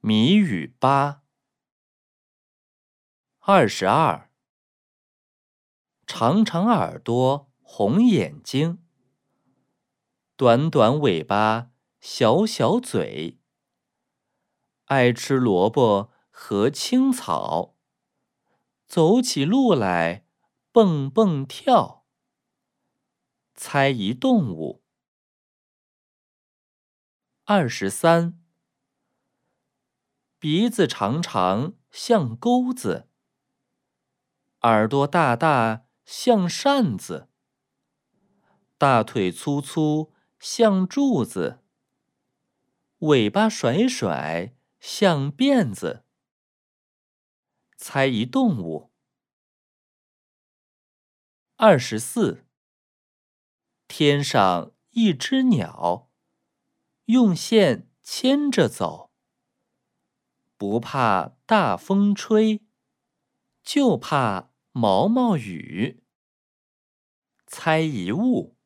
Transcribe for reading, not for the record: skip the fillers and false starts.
谜语8。22。长长耳朵，红眼睛，短短尾巴，小小嘴，爱吃萝卜和青草，走起路来蹦蹦跳。猜一动物。23。鼻子长长像钩子，耳朵大大像扇子，大腿粗粗像柱子，尾巴甩甩像辫子。猜一动物。24。天上一只鸟，用线牵着走，不怕大风吹，就怕毛毛雨。猜一物。